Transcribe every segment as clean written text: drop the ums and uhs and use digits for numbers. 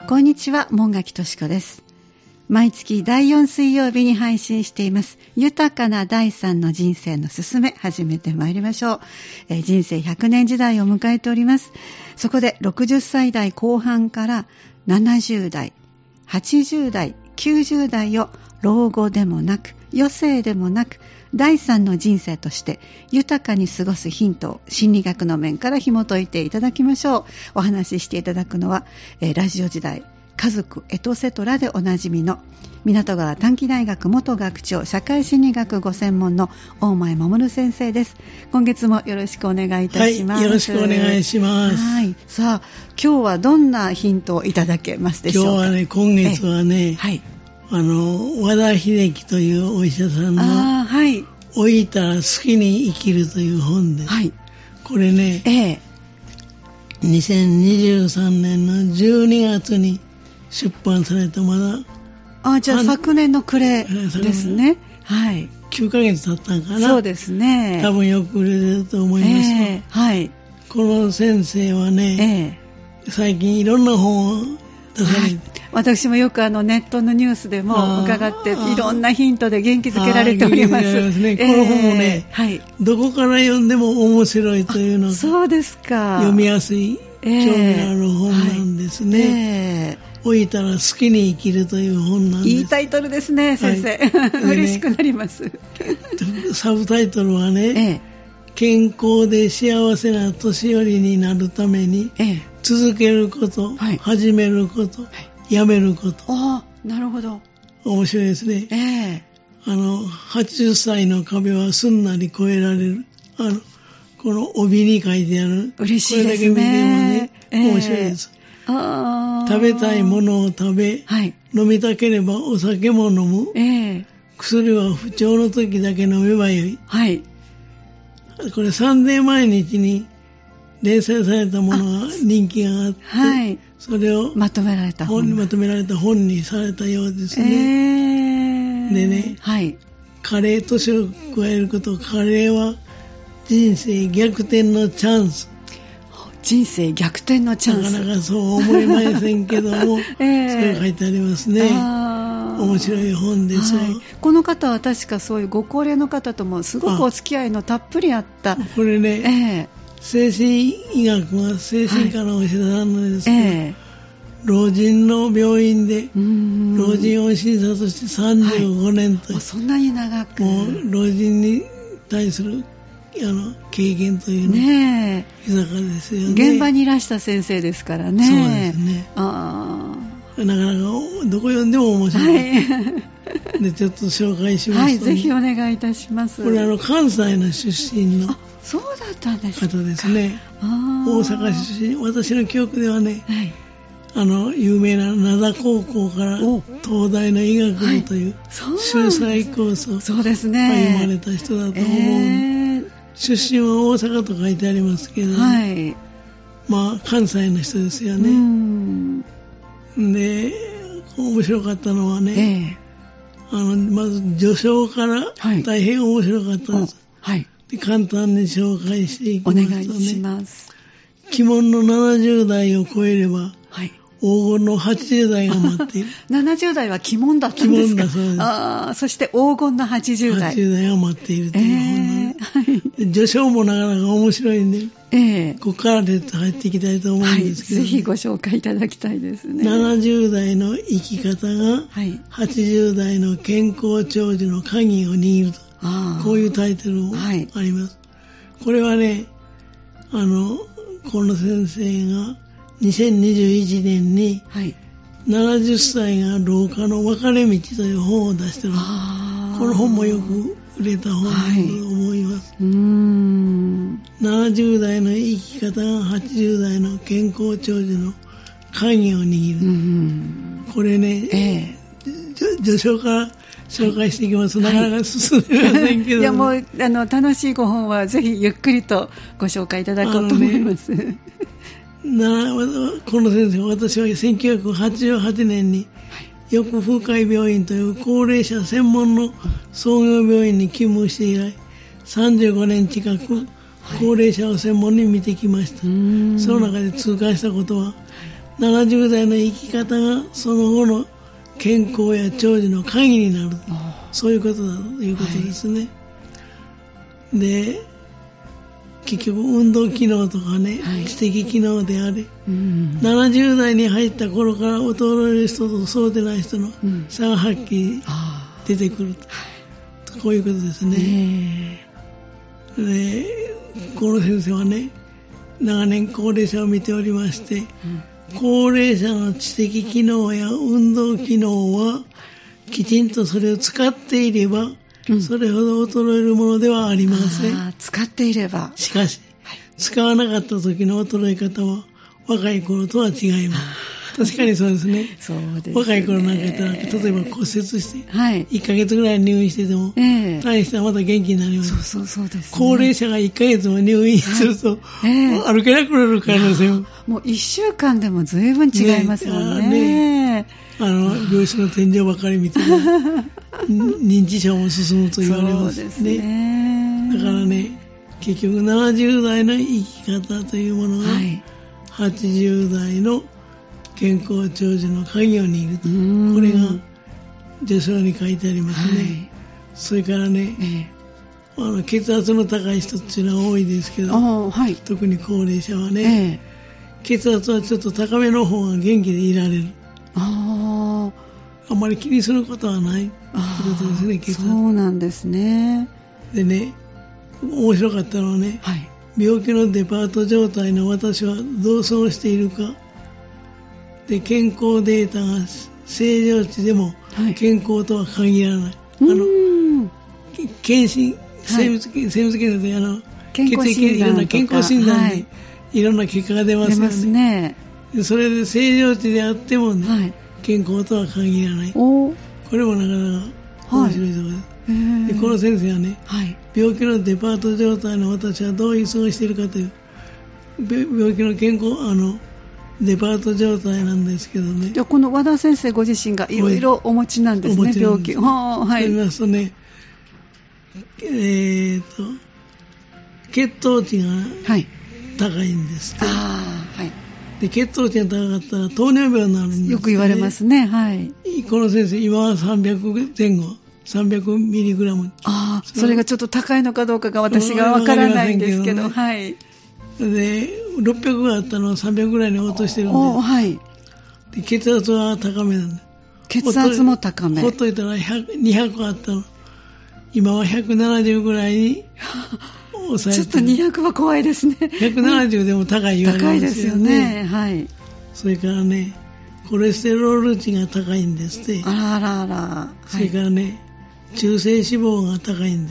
こんにちは、門垣敏子です。毎月第4水曜日に配信しています豊かな第3の人生のすすめ、始めてまいりましょう。人生100年時代を迎えております。そこで60歳代後半から70代、80代、90代を老後でもなく余生でもなく第3の人生として豊かに過ごすヒントを心理学の面から紐解いていただきましょう。お話ししていただくのは、ラジオ時代家族エトセトラでおなじみの港川短期大学元学長、社会心理学ご専門の大前守先生です。今月もよろしくお願いいたします。 はい、よろしくお願いします。 はい。さあ、今日はどんなヒントをいただけますでしょうか。 今日はね、今月はね、 はい、 和田秀樹というお医者さんの、 はい、 老いたら好きに生きるという本です。はい、これね、2023年の12月に出版された、まだじゃあ昨年の暮れですね。はい。 9ヶ月経ったんかな。 そうですね。 多分よく売れてると思います。 はい。 この先生はね、最近いろんな本を出されて、 私もよくネットのニュースでも伺っていろんなヒントで元気づけられております。 ね、この本をね、どこから読んでも面白いというのが、 そうですか。 読みやすい、興味ある本なんですね。老いたら好きに生きるという本なんです。 いいタイトルですね、先生。嬉しくなります。 サブタイトルはね、健康で幸せな年寄りになるために、続けること、始めること、やめること。 なるほど。 面白いですね。80歳の壁はすんなり越えられる。この帯に書いてある。 嬉しいですね。 これだけ見てもね、面白いです。食べたいものを食べ、飲みたければお酒も飲む。薬は不調の時だけ飲めばよい。これサンデー毎日に連載されたものが人気があって、それをまとめられた本にされたようですね。でね、加齢、年を加えること、加齢は人生逆転のチャンス。 人生逆転のチャンス。 なかなかそう思いませんけども、それ書いてありますね。面白い本ですわ。 この方は確かそういうご高齢の方ともすごくお付き合いのたっぷりあった。 これね、精神医学が精神科のお医者さんなんですけど、老人の病院で老人を診察して35年と、 そんなに長く、 もう老人に対する経験というのは豊かですよね。 現場にいらした先生ですからね。 そうですね。なかなかどこ読んでも面白い。で、ちょっと紹介しますと、 ぜひお願いいたします。 これ関西の出身のそうだったんです方ですね。大阪出身。私の記憶ではね、有名な灘高校から東大の医学部という秀才コースを歩まれた人だと思う。出身は大阪と書いてありますけど、まあ関西の人ですよね。で、面白かったのはね、まず序章から大変面白かったです。で、簡単に紹介していきますとね、 お願いします。 鬼門の70代を超えれば、黄金の80代が待っている。 70代は鬼門だったんですか。 鬼門だそうです。 そして黄金の80代。 80代が待っているという本なんで、序章もなかなか面白いんで、ここから入っていきたいと思うんですけど、 ぜひご紹介いただきたいですね。 70代の生き方が、80代の健康長寿の鍵を握ると、こういうタイトルもあります。これはね、この先生が2021年に、70歳が老化の分かれ道という本を出している。この本もよく売れた本だと思います。70代の生き方が80代の健康長寿の鍵を握る。これね、序章から紹介していきます。なかなか進めませんけど、ね。いや、 もう楽しいご本はぜひゆっくりとご紹介いただこうと思います。 この先生、私は1988年に翼風海病院という高齢者専門の創業病院に勤務して以来、35年近く高齢者を専門に見てきました。その中で痛感したことは、 70代の生き方がその後の健康や長寿の鍵になる、そういうことだということですね。はい、で、結局運動機能とかね、はい、知的機能であれ、70代に入った頃から衰える人とそうでない人の差がはっきり出てくると、こういうことですね。で、この先生はね、長年高齢者を見ておりまして、高齢者の知的機能や運動機能はきちんとそれを使っていれば、それほど衰えるものではありません。 使っていれば。 しかし、使わなかった時の衰え方は若い頃とは違います。確かにそうですね。そうですね。若い頃なんか言ったら、例えば骨折して、1ヶ月ぐらい入院してても、大したらまた元気になります。 そうですね。 高齢者が1ヶ月も入院すると、歩けなくなる可能性も。 もう1週間でも随分違いますもんね。 病室の天井ばかり見ても、認知症も進むと言われますね。そうですね。だからね、結局70代の生き方というものが、80代の健康長寿の鍵を握ると。これが序章に書いてありますね。それからね、血圧の高い人っていうのは多いですけど、特に高齢者はね、血圧はちょっと高めの方が元気でいられる。あんまり気にすることはないということですね、血圧。 そうなんですね。 でね、面白かったのはね、病気のデパート状態の私はどう過ごしているか。で、健康データが正常値でも健康とは限らない。検診、生物検査で血液いろんな健康診断でいろんな結果が出ますよね。それで正常値であってもね、健康とは限らない。これもなかなか面白いところです。で、この先生はね、病気のデパート状態の私はどういう過ごしているかという、病気の健康、デパート状態なんですけどね。 じゃあこの和田先生ご自身がいろいろお持ちなんですね、病気。 と言いますとね、血糖値が高いんです。で、血糖値が高かったら糖尿病になるんです、ね。 よく言われますね。 この先生、今は300前後、300ミリグラム。 それがちょっと高いのかどうかが私がわからないんですけど、 で、600があったのを300ぐらいに落としてるんで、で血圧は高めなんだ。 血圧も高め。 ほっといたら200あったの。今は170ぐらいに抑えてる。 ちょっと200は怖いですね。 170でも高い言われますよね。 高いですよね。 それからね、コレステロール値が高いんですって。それからね、中性脂肪が高いんです。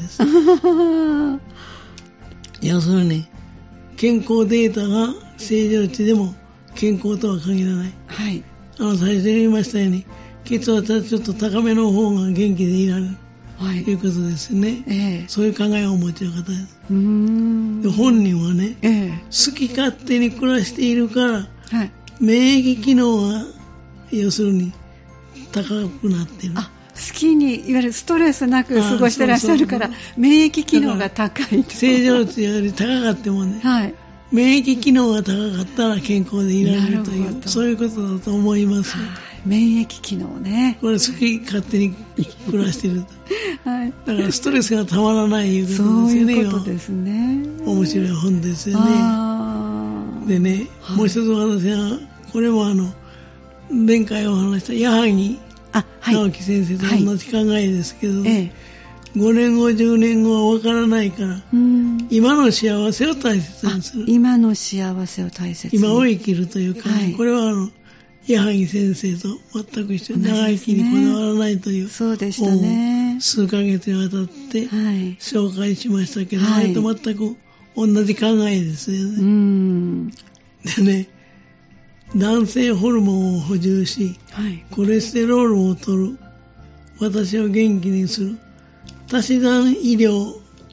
要するに、健康データが正常値でも健康とは限らない。最初に言いましたように、血圧はちょっと高めの方が元気でいられる。ということですね。そういう考えをお持ちの方です。で、本人はね、好き勝手に暮らしているから、免疫機能が要するに高くなっている。 好きに、いわゆるストレスなく過ごしてらっしゃるから、免疫機能が高い。 正常値より高かってもね、免疫機能が高かったら健康でいられるという、そういうことだと思います。 免疫機能ね。 これ好き勝手に暮らしている。だからストレスがたまらないいうことですよね。 そういうことですね。 面白い本ですよね。でね、もう一つ私は、これも前回お話した矢作直樹先生と同じ考えですけど、5年後10年後は分からないから、今の幸せを大切にする。 今の幸せを大切に。 今を生きるというか、これは矢作先生と全く一緒に長生きにこだわらないという、 そうでしたね。 数ヶ月にわたって紹介しましたけど、あれと全く同じ考えですよね。でね、男性ホルモンを補充し、コレステロールを取る、私を元気にする、足し算医療、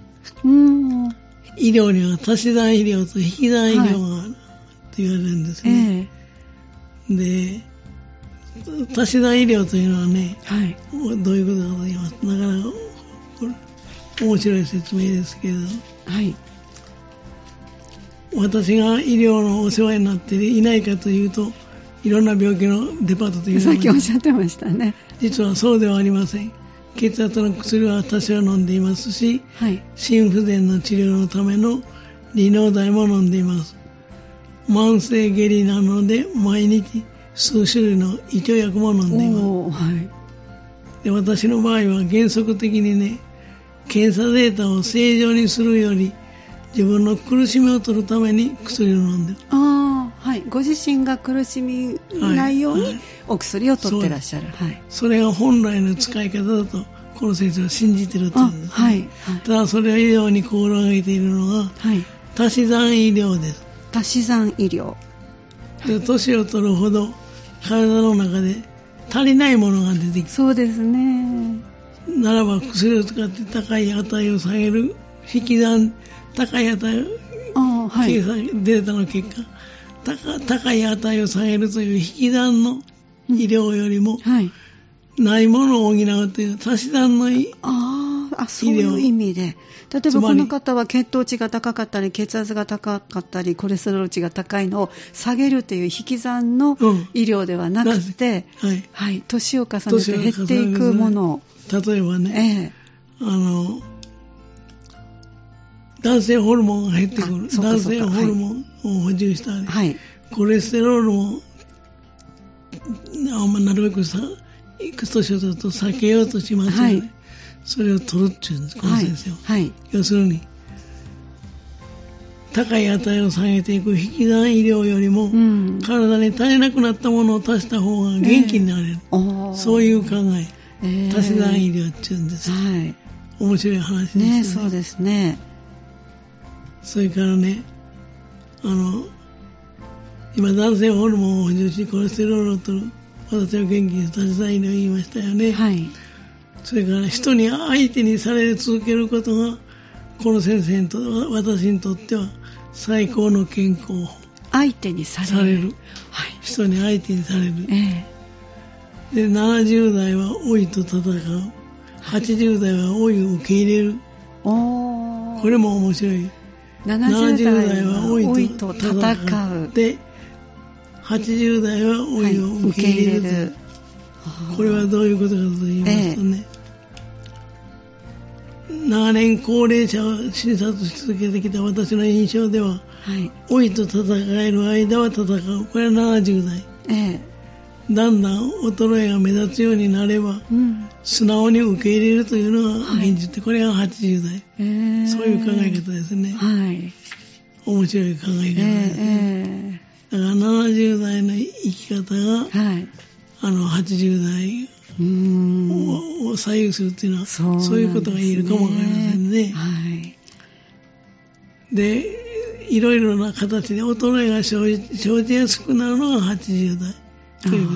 医療には足し算医療と引き算医療があると言われるんですね。で、足し算医療というのはね、どういうことかと言いますと、なかなかこれ面白い説明ですけれど、私が医療のお世話になっていないかというと、 いろんな病気のデパートというのさっきおっしゃってましたね。 実はそうではありません。血圧の薬は多少飲んでいますし、はい、心不全の治療のための利尿剤も飲んでいます。慢性下痢なので毎日数種類の胃腸薬も飲んでいます、はい、で私の場合は原則的にね、検査データを正常にするより自分の苦しみを取るために薬を飲んでる。 はい、ご自身が苦しみないようにお薬を取ってらっしゃる、はい、 それが本来の使い方だとこの先生は信じてるというんです、ね、はい、ただそれ以上に心がけているのが、はい、足し算医療です。 足し算医療で、年を取るほど体の中で足りないものが出てきて、 そうですね。 ならば薬を使って高い値を下げる引き算、高い値を計算データの結果、高い値を下げるという引き算の医療よりも、はい、ないものを補うという足し算の医療。 そういう意味で、例えばこの方は血糖値が高かったり血圧が高かったりコレステロール値が高いのを下げるという引き算の医療ではなくて、はいはい、年を重ねて減っていくものを、 例えばね、男性ホルモンが減ってくる。男性ホルモンを補充したり、はい、コレステロールもなるべくいくつ年を取ると避けようとしますよね、はい、それを取るっていうんです、この先生は、はいはい、要するに高い値を下げていく引き算医療よりも、体に足りなくなったものを足した方が元気になれる、そういう考え、足し算医療っていうんです、はい、面白い話ですね。 そうですね。 それからね、今男性ホルモンを補充しコレステロールを取る、私は元気に足し算医療を言いましたよね、はい、それから人に相手にされ続けることがこの先生と私にとっては最高の健康法。 相手にされる、 はい、人に相手にされる、で70代は老いと戦う、80代は老いを受け入れる、これも面白い。70代は老いと戦うで80代は老いを受け入れる、これはどういうことかと言いますとね、長年高齢者を診察し続けてきた私の印象では、はい、老いと戦える間は戦う、これは70代、だんだん衰えが目立つようになれば、素直に受け入れるというのが現実で、これが80代、そういう考え方ですね、はい、面白い考え方ですね、だから70代の生き方が、はい、80代を左右するというのはそういうことが言えるかもわかりませんね、はい、でいろいろな形で衰えが生じやすくなるのが80代ということ、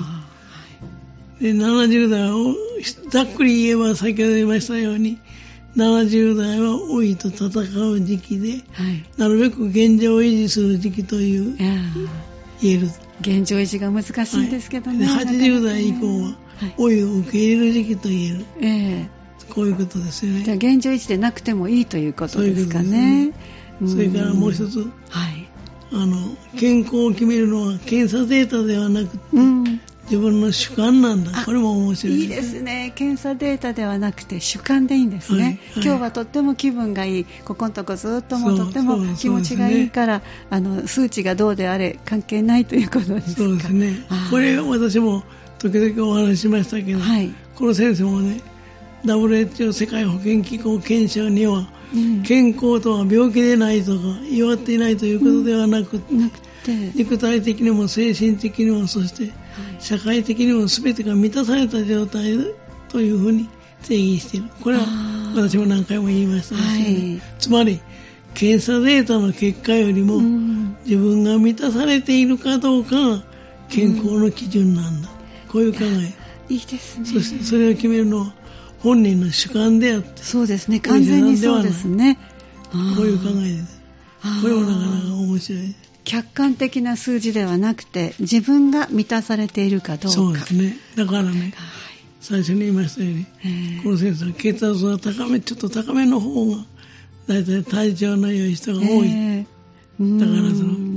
で70代をざっくり言えば先ほど言いましたように70代は老いと戦う時期で、はい、なるべく現状を維持する時期という言える。 現状維持が難しいんですけどね、 はい、80代以降は老いを受け入れる時期と言える、こういうことですよね。 じゃあ現状維持でなくてもいいということですかね。 それからもう一つ、はい、健康を決めるのは検査データではなくて、自分の主観なんだ。これも面白い。 いいですね。検査データではなくて主観でいいんですね、はいはい、今日はとっても気分がいい、ここのとこずっともうとっても気持ちがいいから、数値がどうであれ関係ないということですか。 そうですね。これ私も時々お話ししましたけど、はい、この先生もね WHO 世界保健機構憲章には、健康とは病気でないとか弱っていないということではなくて、肉体的にも精神的にもそして社会的にも全てが満たされた状態というふうに定義している。これは私も何回も言いましたね、はい、つまり検査データの結果よりも、自分が満たされているかどうかが健康の基準なんだ、こういう考え。 いいですね。 そしてそれを決めるのは本人の主観であって、 そうですね、完全にそうですね。 こういう考えです。これもなかなか面白い。 客観的な数字ではなくて自分が満たされているかどうか。 そうですね。だからね、はい、最初に言いましたように、この先生は血圧がちょっと高めの方がだいたい体調の良い人が多い、だからその血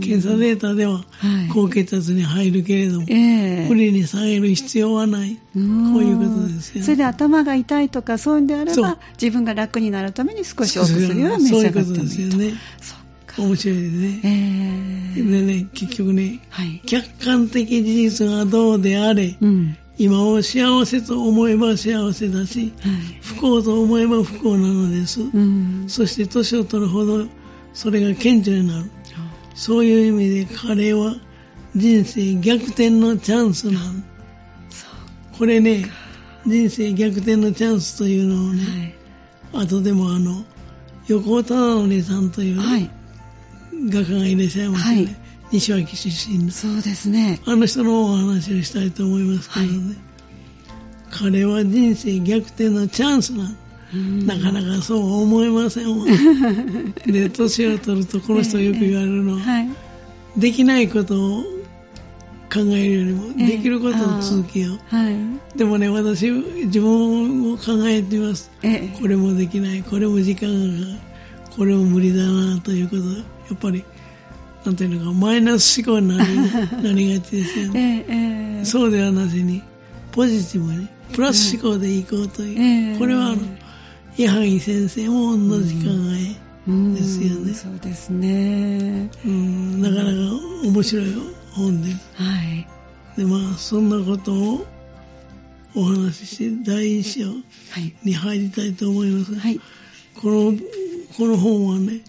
検査データでは高血圧に入るけれども、無理に下げる必要はない。こういうことですよね。 それで頭が痛いとかそういうんであれば、自分が楽になるために少しお薬を召し上がってもいいと。 そういうことですよね。面白いですね。でね、結局ね、客観的事実がどうであれ、今を幸せと思えば幸せだし、不幸と思えば不幸なのです。そして年を取るほどそれが顕著になる。そういう意味で彼は人生逆転のチャンスなの。これね、人生逆転のチャンスというのをね、後でも横尾忠則さんという画家がいらっしゃいますね。西脇出身の。 そうですね。 あの人のお話をしたいと思いますけどね。彼は人生逆転のチャンスなの。なかなかそうは思えませんわ。で、年を取るとこの人よく言われるのは、できないことを考えるよりも、できることを続けよう。でもね、私、自分を考えてみます。これもできない、これも時間がかかる、これも無理だなということは、やっぱり、なんていうのか、マイナス思考になりがちですよね。そうではなしに、ポジティブに、プラス思考でいこうという。これは矢作先生も同じ考えですよね。 そうですね。 なかなか面白い本です。で、まあ、そんなことをお話しして、第一章に入りたいと思いますが、この本はね、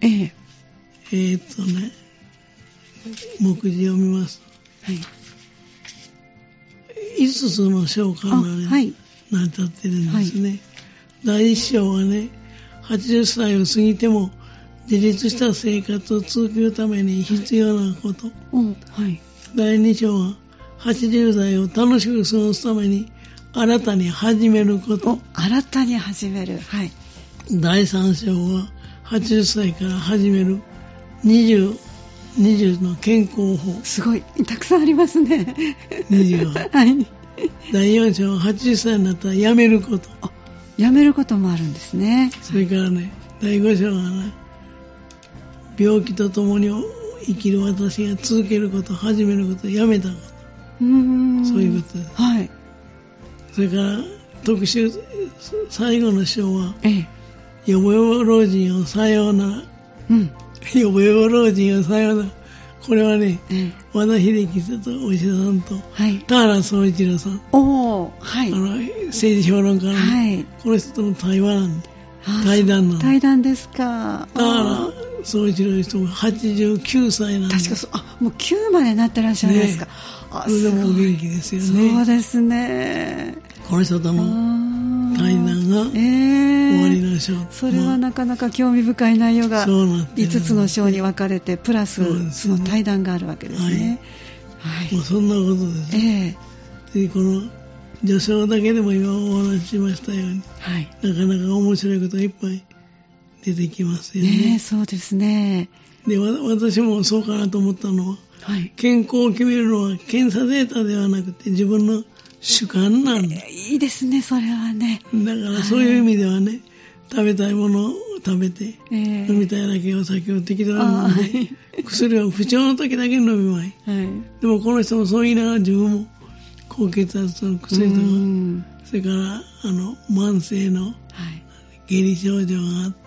目次を見ます。5つの章から成り立っているんですね。第1章はね、80歳を過ぎても自立した生活を続けるために必要なこと。第2章は80代を楽しく過ごすために新たに始めること。 新たに始める。 第3章は80歳から始める20の健康法。 すごい、たくさんありますね。 20は。第4章は80歳になったらやめること。 やめることもあるんですね。 それからね、第5章はね、病気とともに生きる私が続けること、始めること、やめたこと。そういうことです。それから特集、最後の章は、よぼよぼ老人をさようなら。よぼよぼ老人をさようなら。これはね、和田秀樹さんとお医者さんと、田原総一郎さん、政治評論家の、この人との対談なの。 対談ですか。 田原総一郎の人も89歳なんです。 確かもう9までなってらっしゃるんですか。 それでもお元気ですよね。 そうですね。 この人との対談が終わりの章。 それはなかなか興味深い内容が5つの章に分かれて、プラスその対談があるわけですね。 もうそんなことです。で、この序章だけでも今お話ししましたように、なかなか面白いことがいっぱい出てきますよね。 そうですね。 で、私もそうかなと思ったのは、健康を決めるのは検査データではなくて自分の主観なんだ。 いいですね、それはね。 だからそういう意味ではね、食べたいものを食べて、飲みたいだけお酒を適度に飲んで、薬を不調の時だけ飲みまい。でもこの人もそう言いながら自分も高血圧の薬とか、それから慢性の下痢症状があって、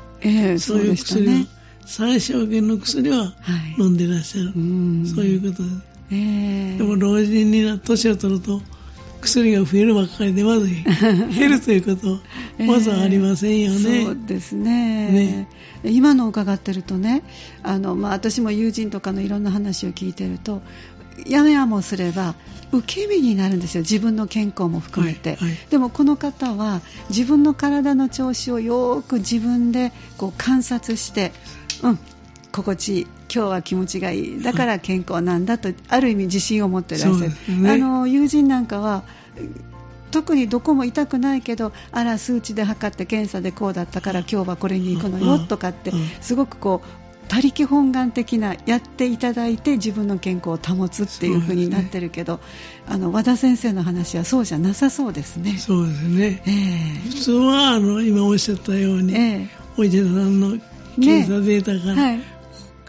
そういう薬は、最小限の薬は飲んでらっしゃる。そういうことです。でも老人に年を取ると薬が増えるばっかりでまず減るということまずはありませんよね。 そうですね。今の伺ってるとね、私も友人とかのいろんな話を聞いてると、やめやもすれば受け身になるんですよ、自分の健康も含めて。でもこの方は自分の体の調子をよく自分で観察して、心地いい、今日は気持ちがいい、だから健康なんだと、ある意味自信を持っていらっしゃる。友人なんかは特にどこも痛くないけど、数値で測って検査でこうだったから今日はこれに行くのよとかって、すごく他力本願的なやっていただいて自分の健康を保つっていう風になってるけど、和田先生の話はそうじゃなさそうですね。 そうですね。普通は今おっしゃったように、お医者さんの検査データから、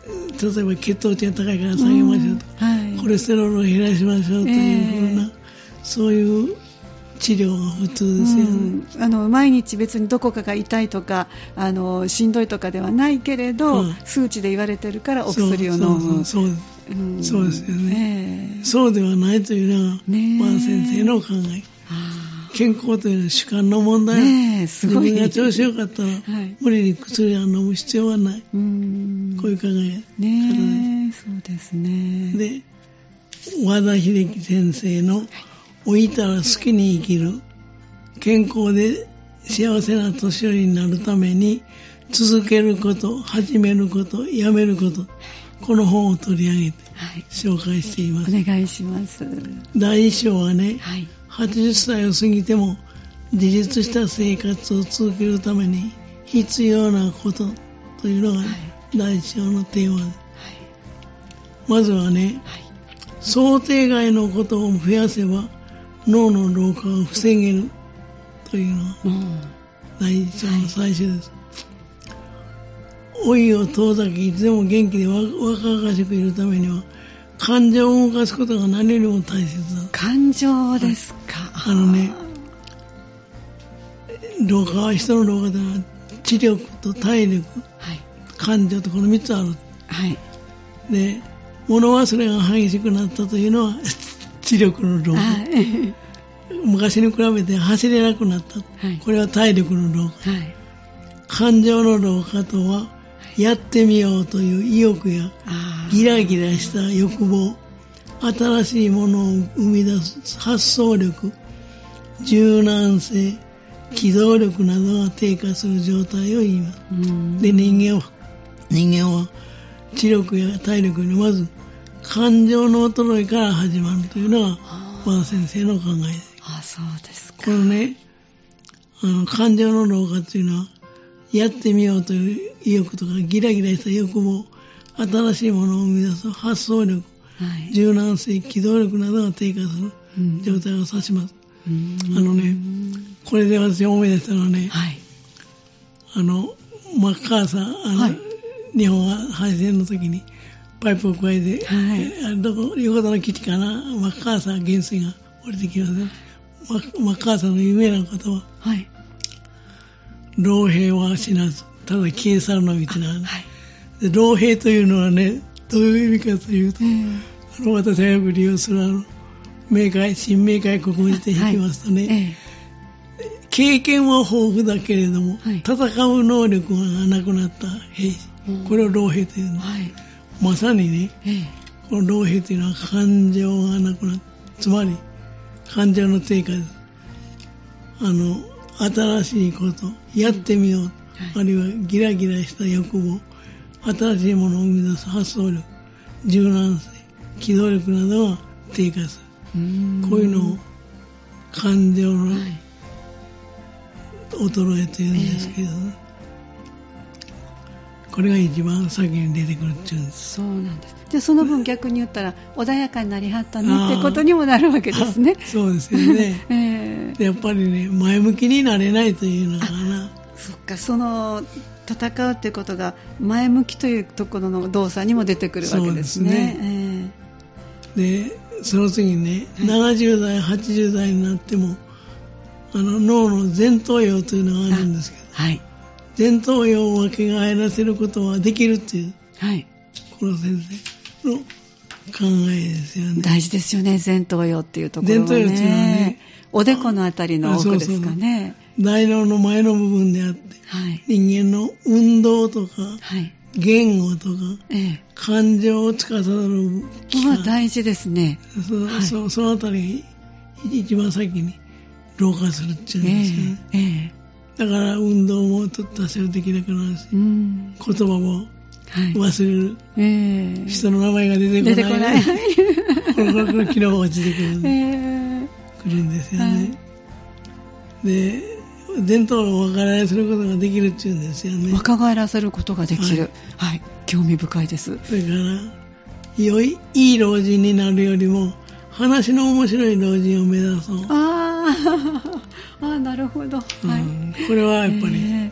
例えば血糖値が高いから下げましょうとか、コレステロールを減らしましょうというふうな、そういう治療が普通ですよね。 毎日別にどこかが痛いとかしんどいとかではないけれど、数値で言われてるからお薬を飲む。 そうですよね、そうではないというのが馬先生の考え。健康というのは主観の問題、自分が調子よかったら、無理に薬を飲む必要はない、こういう考え方です。 そうですね。 で、和田秀樹先生の老いたら好きに生きる、健康で幸せな年寄りになるために続けること、始めること、やめること、この本を取り上げて紹介しています。 お願いします。 第一章はね、80歳を過ぎても自立した生活を続けるために必要なことというのが、第一章のテーマです。まずはね、想定外のことを増やせば脳の老化を防げるというのが第一章の最初です。老いを遠ざけいつでも元気で若々しくいるためには感情を動かすことが何よりも大切だ。 感情ですか。 老化は、人の老化というのは知力と体力、感情とこの3つある。で、物忘れが激しくなったというのは知力の老化。昔に比べて走れなくなった。これは体力の老化。感情の老化とは、やってみようという意欲やギラギラした欲望、新しいものを生み出す発想力、柔軟性、機動力などが低下する状態を言います。で、人間は知力や体力よりまず感情の衰えから始まるというのが和田先生の考えです。 そうですか。 このね、感情の老化というのは、やってみようという意欲とかギラギラした欲望、新しいものを生み出す発想力、柔軟性、機動力などが低下する状態を指します。これで私思い出したのはね、マッカーサー、日本は敗戦の時にパイプを加えて、横田の基地かな、マッカーサー元帥が降りてきますね。マッカーサーの有名な言葉、老兵は死なず、ただ消え去るのみというのは、で、老兵というのはね、どういう意味かというと、私がよく利用する新明解国語辞典引きますとね、経験は豊富だけれども、戦う能力がなくなった兵士、これを老兵というの、まさにね、この老兵というのは感情がなくなった、つまり感情の低下です。新しいこと、やってみよう、あるいはギラギラした欲望、新しいものを生み出す発想力、柔軟性、機動力などが低下する。こういうのを感情の衰えというんですけどね。これが一番先に出てくるっていうんです。 そうなんです。で、その分逆に言ったら穏やかになりはったねってことにもなるわけですね。 そうですよね。でやっぱりね、前向きになれないというのかな。 そっか、戦うっていうことが前向きというところの動作にも出てくるわけですね。 で、その次にね、70代、80代になっても脳の前頭葉というのがあるんですけど、前頭葉を分け返らせることはできるっていう、この先生の考えですよね。 大事ですよね、前頭葉っていうところはね。前頭葉っていうのはね、おでこのあたりの奥ですかね。 大脳の前の部分であって、人間の運動とか、言語とか、感情を司る器官、 大事ですね。 そのあたり一番先に老化するっていうんですよね。だから運動も多少できなくなるし、言葉も忘れる、人の名前が出てこない。これ昨日落ちてくるんですよね。で、前頭葉を若返らせることができるっていうんですよね。 若返らせることができる。興味深いです。 だからいい老人になるよりも話の面白い老人を目指そう。 なるほど。 これはやっぱり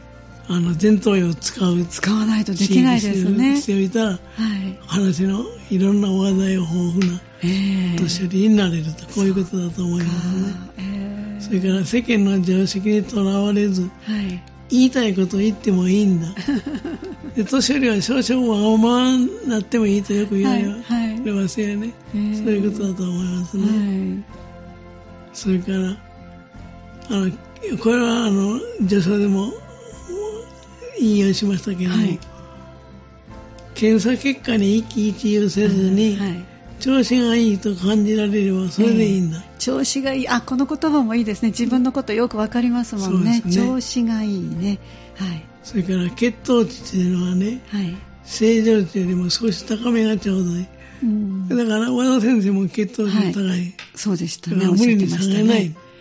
前頭葉を使わないとできないですね。 しておいたら、話のいろんな話題を豊富な年寄りになれると、こういうことだと思いますね。それから世間の常識にとらわれず、言いたいことを言ってもいいんだ。で年寄りは少々わがままになってもいいとよく言われますよね。そういうことだと思いますね。それからこれは序書でも引用しましたけども、検査結果に一喜一憂せずに、調子がいいと感じられればそれでいいんだ。 調子がいい、この言葉もいいですね。自分のことよくわかりますもんね。調子がいいね。 それから血糖値というのはね、正常値よりも少し高めがちょうどいい。だから和田先生も血糖値高い。 そうでしたね。 無理に下げない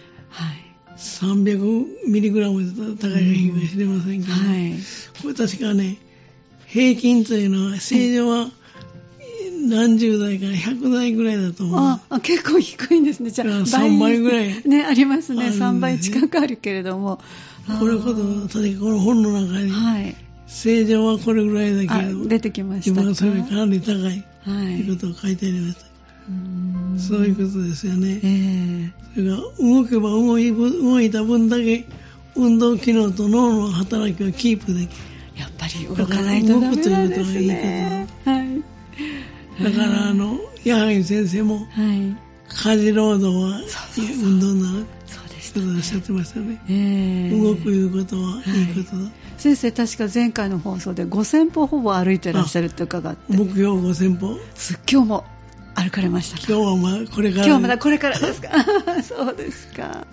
。300ミリグラムで高いか低いか知れませんけど、これ確かね、平均というのは正常は何十代から100代ぐらいだと思う。 結構低いんですね。じゃあ 3倍ぐらいね、ありますね。3倍近くあるけれども、 これほど確かこの本の中に、正常はこれぐらいだけど出てきました。 自分はそれかなり高いということを書いてありました。そういうことですよね。それが動けば動いた分だけ運動機能と脳の働きをキープできる。 やっぱり動かないとダメなんですね。 だから矢作先生も、家事労働は運動になるとおっしゃってましたね。動くいうことはいいことだ。 先生、確か前回の放送で5000歩ほぼ歩いてらっしゃると伺って。 目標5000歩。 今日も歩かれましたか？ 今日はまだこれから。 今日はまだこれからですか？そうですか。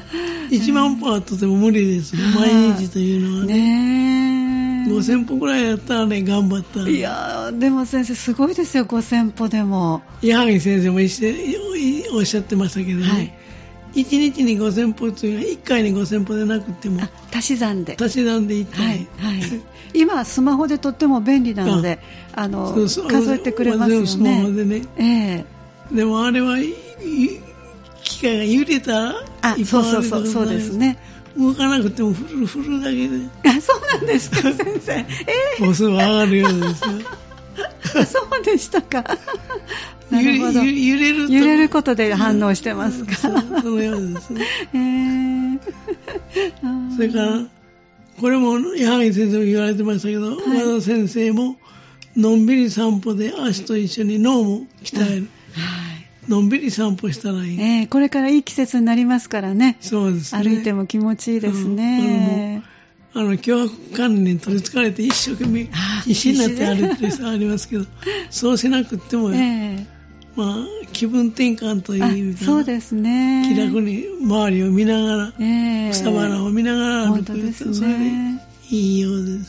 1万歩はとても無理ですね。毎日というのはね。5000歩ぐらいやったらね、頑張ったら。 いやー、でも先生すごいですよ、5000歩でも。 矢作先生もおっしゃってましたけどね。1日に5000歩というのは1回に5000歩でなくても足し算で 1回、 今スマホでとっても便利なので数えてくれますよね。 スマホでね、でもあれは機械が揺れたらそうですね。 動かなくても振るだけで。 そうなんですか、先生。 歩数は上がるようですよ。 そうでしたか。なるほど。揺れることで反応してますか。 そのようですね。それからこれも矢作先生も言われてましたけど、和田先生ものんびり散歩で足と一緒に脳も鍛える。のんびり散歩したらいい。 これからいい季節になりますからね。 そうですね。 歩いても気持ちいいですね。 脅迫観念に取り憑かれて一生懸命必死になって歩いてる人はありますけど、そうしなくっても、気分転換という意味で、 そうですね。 気楽に周りを見ながら、草花を見ながら歩くと、それでいいようです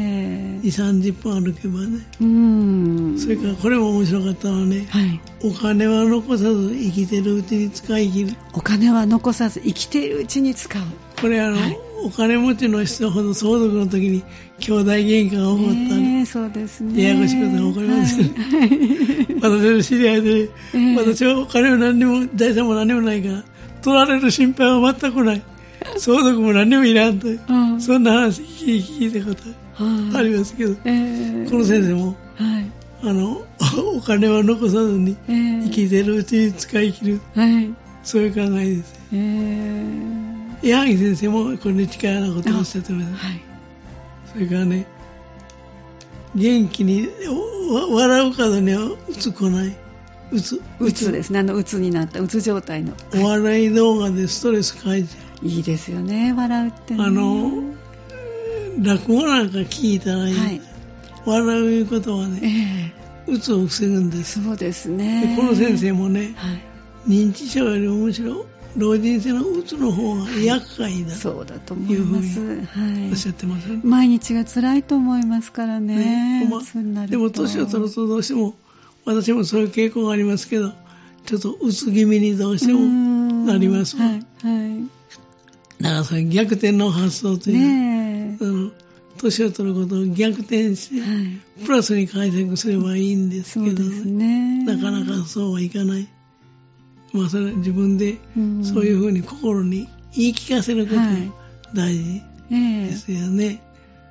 。2、30分歩けばね。それからこれも面白かったのはね、お金は残さず生きてるうちに使い切る。 お金は残さず生きているうちに使う。これお金持ちの人ほど相続の時に兄弟喧嘩が起こったり、 そうですね。 ややこしいことが起こりますね。私の知り合いで、私はお金も何にも財産も何もないから取られる心配は全くない、相続も何にもいらんと、そんな話聞いたことありますけど、この先生も、お金は残さずに生きてるうちに使い切る、そういう考えです。矢作先生もこれに近いようなことをおっしゃってます。それからね、元気に笑う角にはうつこない。うつですね。うつになったうつ状態の。 お笑い動画でストレス解消。 いいですよね、笑うってね。 落語なんか聞いたらいい。笑ういうことはね、うつを防ぐんです。 そうですね。 でこの先生もね、認知症よりもむしろ老人性のうつの方が厄介だ、 そうだと思います。 おっしゃってますね。 毎日が辛いと思いますからね。 でも年を取るとどうしても、私もそういう傾向がありますけど、ちょっとうつ気味にどうしてもなりますもん。だからそれ逆転の発想というの、年を取ることを逆転して、プラスに解釈すればいいんですけど、なかなかそうはいかない。それは自分でそういうふうに心に言い聞かせることが大事ですよね。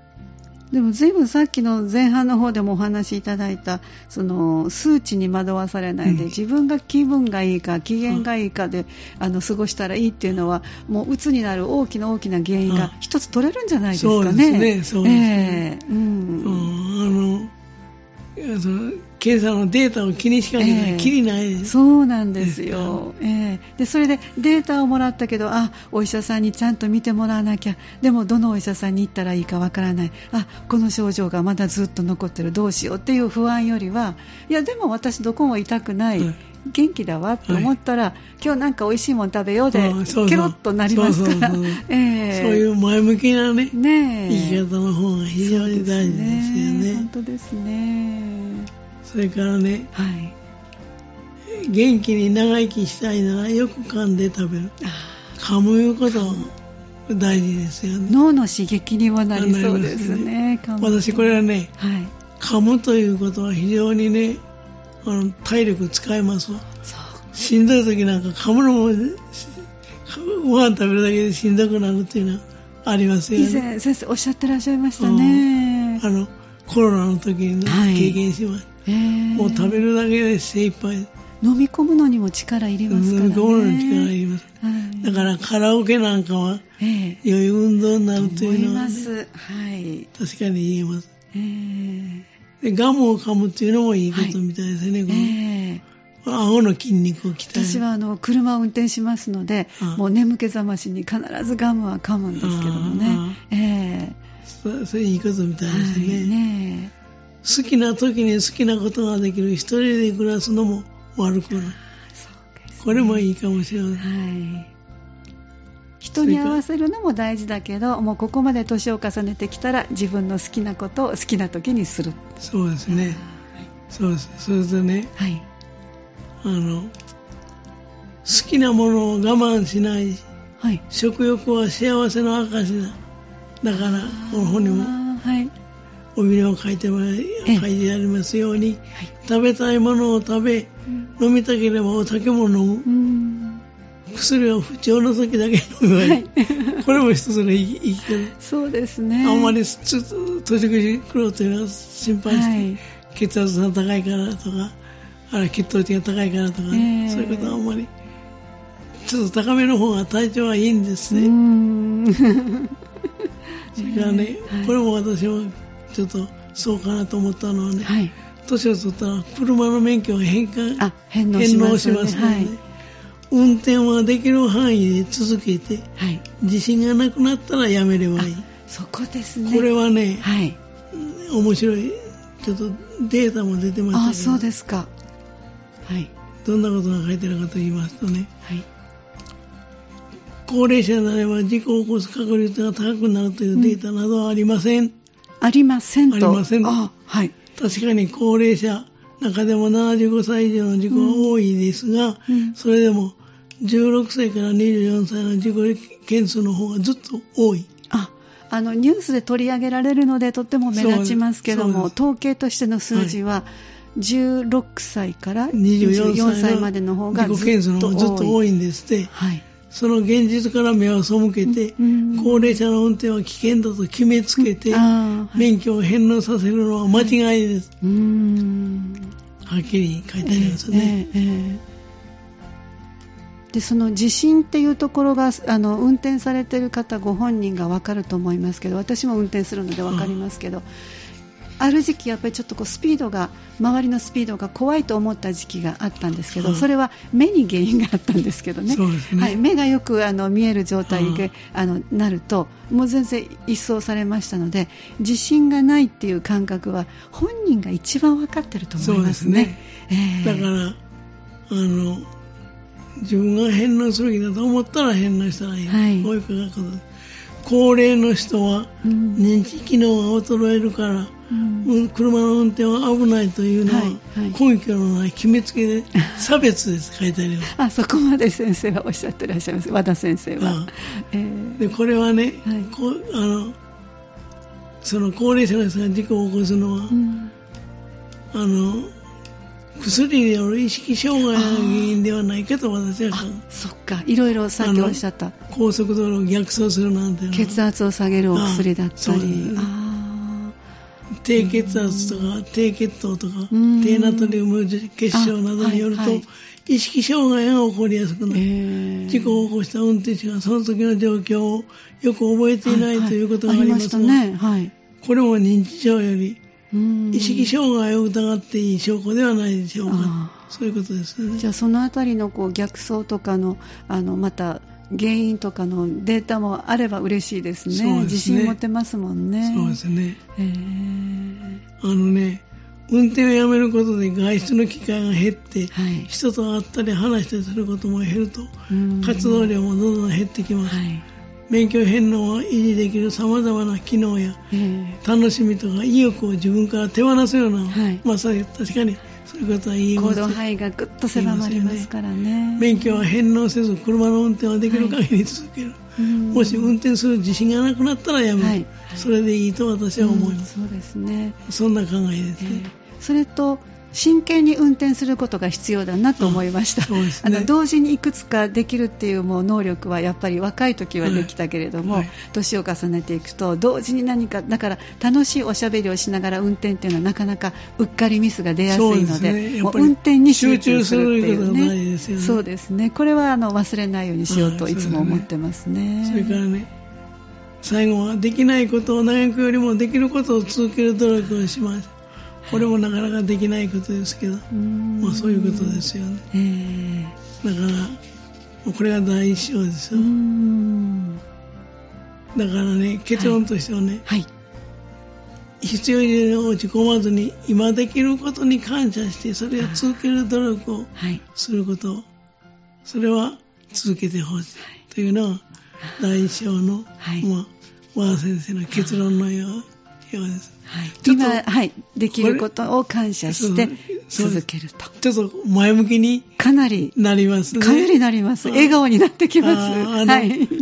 でも随分さっきの前半の方でもお話しいただいたその数値に惑わされないで、自分が気分がいいか機嫌がいいかで過ごしたらいいっていうのはもう鬱になる大きな原因が一つ取れるんじゃないですかね。 そうですね、そうですね。検査のデータを気にしかけたらきりないです。 そうなんですよ。でそれでデータをもらったけど、お医者さんにちゃんと見てもらわなきゃ、でもどのお医者さんに行ったらいいかわからない、この症状がまだずっと残ってる、どうしようっていう不安よりは、いやでも私どこも痛くない、元気だわと思ったら、今日なんか美味しいもの食べようでケロッとなりますから、そういう前向きなね生き方の方が非常に大事ですよね。 本当ですね。 それからね、元気に長生きしたいならよく噛んで食べる、噛むこと大事ですよね。 脳の刺激にもなりそうですね。 私これはね、噛むということは非常にね体力使いますわ。しんどい時なんか噛むのもご飯食べるだけでしんどくなるっていうのはありますよね。 以前先生おっしゃってらっしゃいましたね。 コロナの時に、経験しました。もう食べるだけで精一杯。 飲み込むのにも力いりますからね。 飲み込むのに力いります。だからカラオケなんかは良い運動になるというのは、ね、確かに言えます。でガムを噛むっていうのもいいことみたいですね。顎の筋肉を鍛える。 私は車を運転しますので、もう眠気覚ましに必ずガムは噛むんですけどもね。 それいいことみたいですね。好きな時に好きなことができる、一人で暮らすのも悪くない。これもいいかもしれない。 人に合わせるのも大事だけど、もうここまで年を重ねてきたら自分の好きなことを好きな時にする。 そうですね。そうです。それでね、好きなものを我慢しない、食欲は幸せの証だ。だからこの本にも帯を書いてありますように、食べたいものを食べ、飲みたければお酒も飲む、薬は不調の時だけ飲めばいい、これも一つの生き方。 そうですね。 あんまり年越し来るというのは心配して、血圧が高いからとか、血糖値が高いからとか、そういうことはあんまりちょっと高めの方が体調はいいんですね。それからね、これも私はちょっとそうかなと思ったのはね、年を取ったら車の免許を返納しますので、運転はできる範囲で続けて、自信がなくなったらやめればいい。 そこですね。 これはね、面白いちょっとデータも出てましたけど、 そうですか。 どんなことが書いてあるかと言いますとね、高齢者になれば事故を起こす確率が高くなるというデータなどはありません。 ありませんと。 ありません。確かに高齢者中でも75歳以上の事故は多いですが、それでも16歳から24歳の事故件数の方がずっと多い。 ニュースで取り上げられるのでとっても目立ちますけども、統計としての数字は、16歳から24歳までの方がずっと多い。 事故件数の方がずっと多いんですって。その現実から目を背けて、高齢者の運転は危険だと決めつけて、免許を返納させるのは間違いです。はっきり書いてありますね。 でその自信っていうところが運転されている方ご本人が分かると思いますけど、私も運転するので分かりますけど、ある時期やっぱりちょっとスピードが周りのスピードが怖いと思った時期があったんですけど、それは目に原因があったんですけどね。目がよく見える状態でなるともう全然一掃されましたので、自信がないっていう感覚は本人が一番分かってると思いますね。 だから自分が返納するべきだと思ったら返納したらいい。こういうことです。高齢の人は認知機能が衰えるから、車の運転は危ないというのは根拠のない決めつけで差別です書いてあります。 そこまで先生はおっしゃってらっしゃいます。和田先生は。 でこれはね、その高齢者の人が事故を起こすのは、薬による意識障害が原因ではないかと私は考えます。 そっか、いろいろさっきおっしゃった高速道路を逆走するなんて血圧を下げるお薬だったり、 低血圧とか低血糖とか低ナトリウム血症などによると、意識障害が起こりやすくなる、事故を起こした運転手がその時の状況をよく覚えていないということがありますが、これも認知症より意識障害を疑っていい証拠ではないでしょうか。そういうことですね。 じゃあそのあたりの逆走とかのまた原因とかのデータもあれば嬉しいですね。そうですね、自信持てますもんね。 そうですね。運転をやめることで外出の機会が減って、人と会ったり話したりすることも減ると、活動量もどんどん減ってきます。免許返納を維持できるさまざまな機能や、楽しみとか意欲を自分から手放すような、まさに確かにそういうことは言います。 行動範囲がぐっと狭まりますからね。 免許は返納せず車の運転はできる限り続ける、もし運転する自信がなくなったらやめる、それでいいと私は思います。 そうですね。 そんな考えですね。 それと真剣に運転することが必要だなと思いました。そうですね、同時にいくつかできるっていう能力はやっぱり若い時はできたけれども、年を重ねていくと同時に何かだから楽しいおしゃべりをしながら運転っていうのはなかなかうっかりミスが出やすいので、もう運転に集中するっていうね。そうですね。これは忘れないようにしようといつも思ってますね。 それからね、最後はできないことを嘆くよりもできることを続ける努力をします。これもなかなかできないことですけど、そういうことですよね。だからこれが第一章ですよ。だからね、結論としてはね、必要以上に落ち込まずに今できることに感謝してそれを続ける努力をすること、それは続けてほしいというのは第一章の、和田先生の結論のようです。 今、できることを感謝して続けると。 ちょっと前向きになりますね。 かなりなります。笑顔になってきます。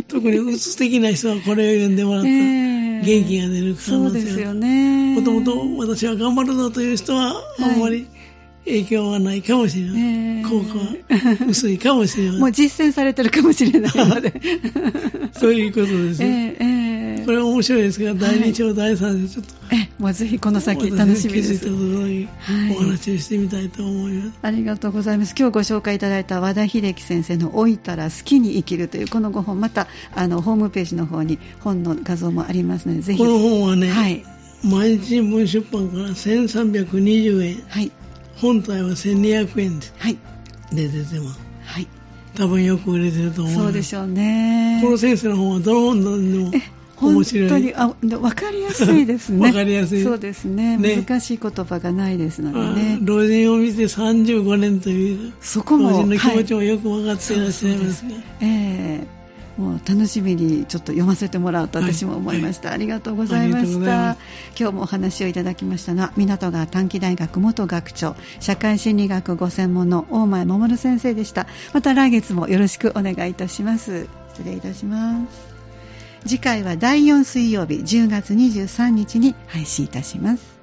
特にうつ的な人はこれを読んでもらったら元気が出る可能性が。そうですよね。もともと私は頑張るぞという人はあんまり影響はないかもしれない。効果は薄いかもしれない。 もう実践されてるかもしれないので。 そういうことですね。これは面白いですが、第2章、第3章ちょっと。 もうぜひこの先楽しみです。 気づいたところにお話をしてみたいと思います。 ありがとうございます。今日ご紹介いただいた和田秀樹先生の老いたら好きに生きるというこの5本、またホームページの方に本の画像もありますので、ぜひ。 この本はね、毎日新聞出版から1320円。本体は1200円で出てます。多分よく売れてると思います。 そうでしょうね。 この先生の本はどの本でも面白い。 本当に分かりやすいですね。 分かりやすい。 そうですね。難しい言葉がないですのでね。 老人を見て35年という老人の気持ちもよく分かっていらっしゃいますが。 もう楽しみにちょっと読ませてもらうと私も思いました。ありがとうございました。今日もお話をいただきましたのは港川短期大学元学長、社会心理学ご専門の大前守先生でした。また来月もよろしくお願いいたします。失礼いたします。次回は第4水曜日10月23日に配信いたします。